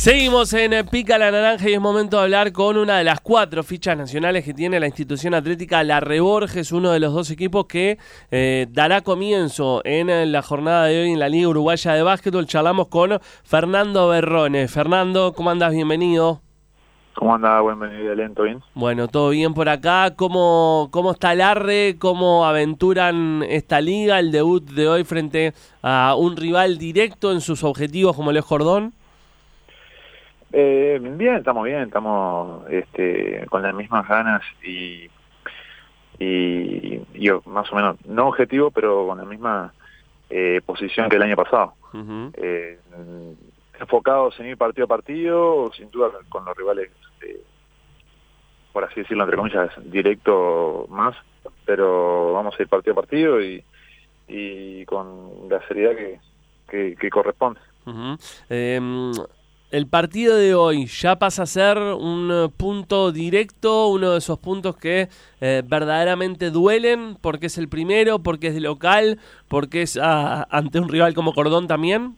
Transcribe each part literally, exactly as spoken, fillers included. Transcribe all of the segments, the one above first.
Seguimos en Pica la Naranja y es momento de hablar con una de las cuatro fichas nacionales que tiene la institución atlética Larre Borges, uno de los dos equipos que eh, dará comienzo en la jornada de hoy en la Liga Uruguaya de Básquetbol. Charlamos con Fernando Berrone. Fernando, ¿cómo andás? Bienvenido. ¿Cómo anda? Bienvenido, Lento, ¿bien? Bueno, todo bien por acá. ¿Cómo, cómo está Larre? ¿Cómo aventuran esta liga? El debut de hoy frente a un rival directo en sus objetivos como Leo Jordón. Eh, bien, estamos bien, estamos este, con las mismas ganas y, y, y más o menos, no objetivo, pero con la misma eh, posición que el año pasado. Uh-huh. eh, enfocados en ir partido a partido, sin duda con los rivales, eh, por así decirlo, entre comillas, directo más, pero vamos a ir partido a partido y, y con la seriedad que, que, que corresponde. Uh-huh. eh, El partido de hoy ya pasa a ser un punto directo, uno de esos puntos que eh, verdaderamente duelen, porque es el primero, porque es de local, porque es ah, ante un rival como Cordón también.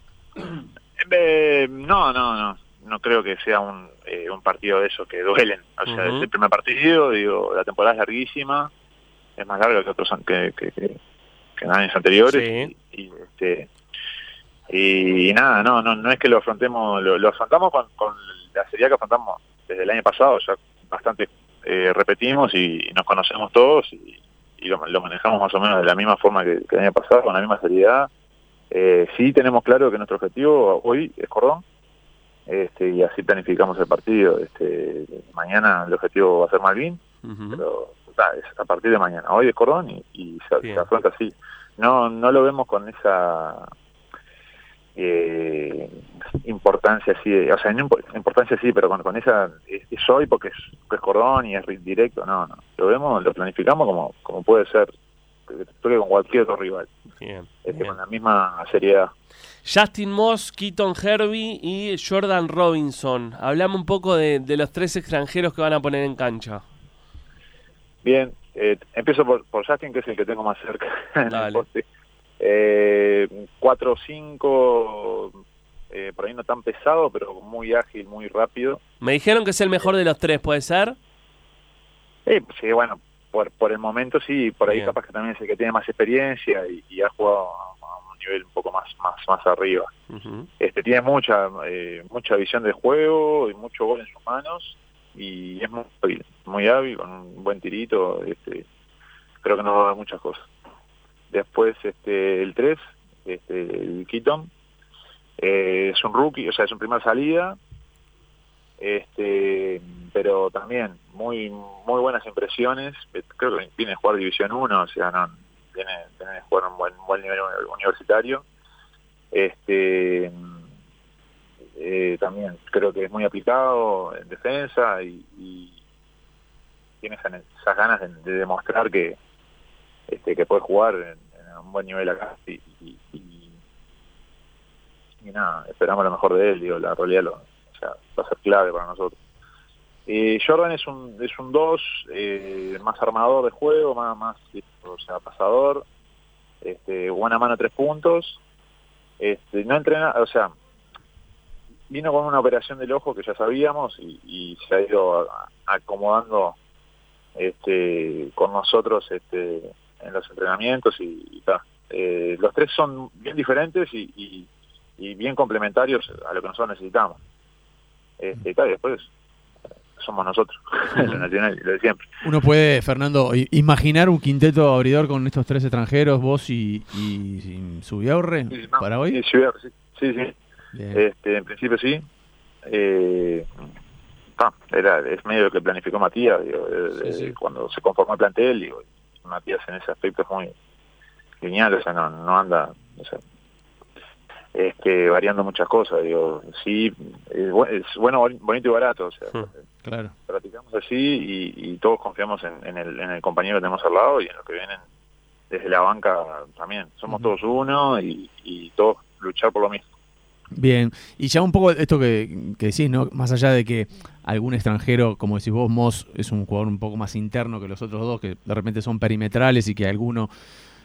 Eh, no, no, no, no creo que sea un, eh, un partido de esos que duelen. O sea, uh-huh. Es el primer partido, digo, la temporada es larguísima, es más larga que otros que, que, que, que en años anteriores. Sí. Y, y este... Y, y nada, no, no no es que lo afrontemos, lo, lo afrontamos con, con la seriedad que afrontamos desde el año pasado, ya bastante eh, repetimos y, y nos conocemos todos y, y lo, lo manejamos más o menos de la misma forma que, que el año pasado, con la misma seriedad. Eh, sí tenemos claro que nuestro objetivo hoy es Cordón, este, y así planificamos el partido. Este, mañana el objetivo va a ser Malvin, uh-huh. pero ta, es a partir de mañana. Hoy es Cordón y, y se, se afronta así. No, no lo vemos con esa... Eh, importancia sí, o sea, no importancia sí, pero con, con esa es, es hoy porque es, es Cordón y es directo, no, no, lo vemos, lo planificamos como como puede ser con cualquier otro rival, bien, este, bien. Con la misma seriedad. Justin Moss, Keaton Hervey y Jordan Robinson, hablamos un poco de, de los tres extranjeros que van a poner en cancha. Bien, eh, empiezo por, por Justin, que es el que tengo más cerca. Dale. Eh, cuatro cinco, eh, por ahí no tan pesado, pero muy ágil, muy rápido. Me dijeron que es el mejor de los tres, ¿puede ser? Eh, sí, bueno, por, por el momento sí, por ahí bien. Capaz que también es el que tiene más experiencia y, y ha jugado a un nivel un poco más más más arriba. Uh-huh. Este tiene mucha eh, mucha visión de juego y mucho gol en sus manos y es muy hábil, muy hábil, con un buen tirito. Este, creo que nos va a dar muchas cosas. Después este el tres, este, el Keaton, eh, es un rookie, o sea, es su primera salida, este, pero también muy muy buenas impresiones. Creo que viene a jugar División uno, o sea, no viene, viene a jugar un buen buen nivel universitario. Este, eh, también creo que es muy aplicado en defensa y, y tiene esas, esas ganas de, de demostrar que Este, que puede jugar en, en un buen nivel acá y, y, y, y nada, esperamos lo mejor de él, digo, la realidad lo, o sea, va a ser clave para nosotros. Eh, Jordan es un es un dos, eh, más armador de juego, más, más o sea, pasador, este, buena mano tres puntos, este, no entrena, o sea, vino con una operación del ojo que ya sabíamos y, y se ha ido acomodando este, con nosotros este, en los entrenamientos y, y ta. Eh, los tres son bien diferentes y, y, y bien complementarios a lo que nosotros necesitamos. Este, ta, y después somos nosotros, lo nacional, lo de siempre. Uno puede, Fernando, imaginar un quinteto abridor con estos tres extranjeros, vos y, y, y Zubiaurre, sí, no, para hoy. Sí, sí, sí, sí. Este, en principio sí. Eh, Ah, era, es medio lo que planificó Matías, digo, de, sí, sí. cuando se conformó el plantel, digo, Matías en ese aspecto es muy lineal, o sea, no, no anda, o sea, este, variando muchas cosas, digo, sí, es, es bueno, bonito y barato, o sea, claro. Practicamos así y, y todos confiamos en, en, el, en el compañero que tenemos al lado y en los que vienen desde la banca también, somos uh-huh. todos uno y, y todos luchar por lo mismo. Bien, y ya un poco esto que, que decís, ¿no? Más allá de que algún extranjero, como decís vos, Moss es un jugador un poco más interno que los otros dos, que de repente son perimetrales y que alguno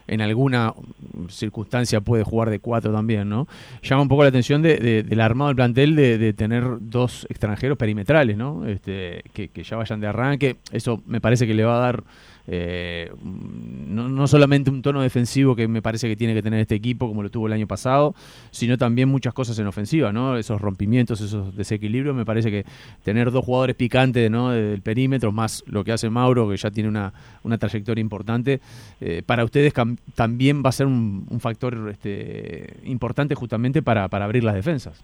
en alguna circunstancia puede jugar de cuatro también, ¿no? Llama un poco la atención de, de, del armado del plantel de, de tener dos extranjeros perimetrales, ¿no? Este, que, que ya vayan de arranque. Eso me parece que le va a dar eh, no, no solamente un tono defensivo que me parece que tiene que tener este equipo como lo tuvo el año pasado, sino también muchas cosas en ofensiva, ¿no? Esos rompimientos, esos desequilibrios. Me parece que tener dos jugadores picantes, ¿no?, del perímetro, más lo que hace Mauro, que ya tiene una, una trayectoria importante, eh, para ustedes cam- también va a ser un, un factor este, importante justamente para, para abrir las defensas.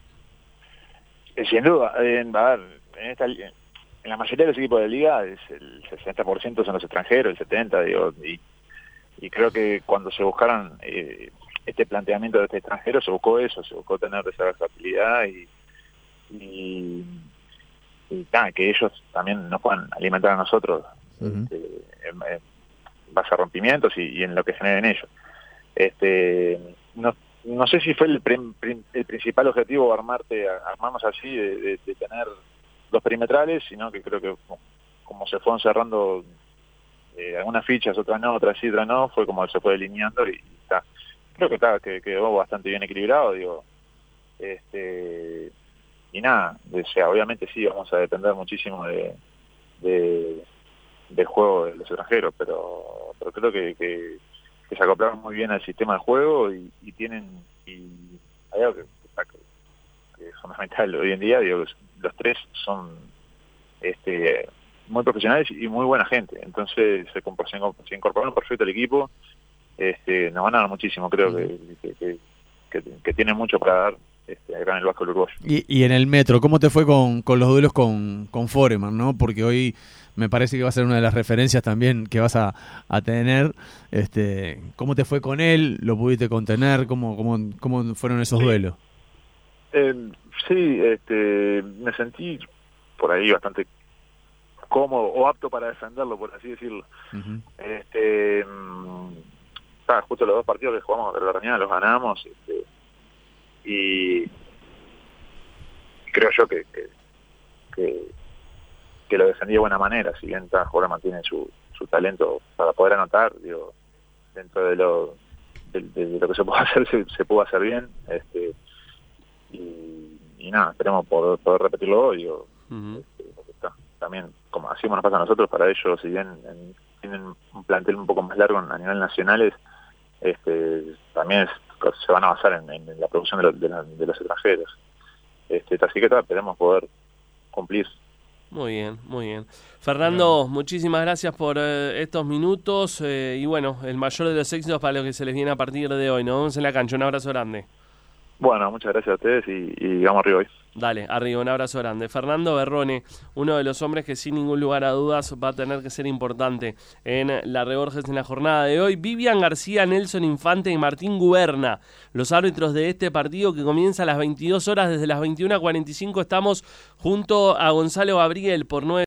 Sin duda, en, a ver, en, esta, en la mayoría de los equipos de liga es el sesenta por ciento son los extranjeros, el setenta por ciento, digo, y, y creo que cuando se buscaron eh, este planteamiento de este extranjero, se buscó eso, se buscó tener esa versatilidad y, y, y nada, que ellos también nos puedan alimentar a nosotros uh-huh. este, en, en base a rompimientos y, y en lo que generen ellos. Este, no, no sé si fue el, prim, prim, el principal objetivo armarte, armarnos así, de, de, de tener dos perimetrales, sino que creo que como se fueron cerrando eh, algunas fichas, otras no, otras sí, otras no, fue como se fue delineando y está. Creo que está, que quedó bastante bien equilibrado, digo. Este, y nada, o sea, obviamente sí vamos a depender muchísimo de, de del juego de los extranjeros, pero, pero creo que, que que se acoplaron muy bien al sistema de juego y, y tienen y hay algo que, que es fundamental hoy en día, digo, los, los tres son este muy profesionales y muy buena gente, entonces se, se incorporaron perfecto al equipo, este nos van a dar muchísimo, creo que, que, que, que, que tienen mucho para dar este, acá en el básquetbol uruguayo. Y, y en el Metro, ¿cómo te fue con, con los duelos con, con Foreman, ¿no? Porque hoy me parece que va a ser una de las referencias también que vas a, a tener. Este, ¿cómo te fue con él? ¿Lo pudiste contener? ¿Cómo, cómo, cómo fueron esos sí. duelos? Eh, sí, este, me sentí por ahí bastante cómodo o apto para defenderlo, por así decirlo. Uh-huh. Este, ah, justo los dos partidos que jugamos de la Rañada los ganamos, este, y creo yo que, que, que, que lo defendí de buena manera, si bien cada jugador mantiene su, su talento para poder anotar, digo, dentro de lo de, de lo que se puede hacer, se, se pudo hacer bien, este y, y nada, esperemos poder, poder repetirlo hoy, digo, uh-huh. este, porque está, también, como así nos pasa a nosotros, para ellos, si bien en, tienen un plantel un poco más largo a nivel nacionales, este también es, se van a basar en, en la producción de, lo, de, la, de los extranjeros. Este, así que tal, esperemos poder cumplir. Muy bien, muy bien. Fernando, bien. Muchísimas gracias por eh, estos minutos eh, y bueno, el mayor de los éxitos para lo que se les viene a partir de hoy. Nos vemos en la cancha, un abrazo grande. Bueno, muchas gracias a ustedes y, y vamos arriba hoy. Dale, arriba, un abrazo grande. Fernando Berrone, uno de los hombres que sin ningún lugar a dudas va a tener que ser importante en la Reborges en la jornada de hoy. Vivian García, Nelson Infante y Martín Guberna, los árbitros de este partido que comienza a las veintidós horas. Desde las veintiuna cuarenta y cinco estamos junto a Gonzalo Gabriel por nueve.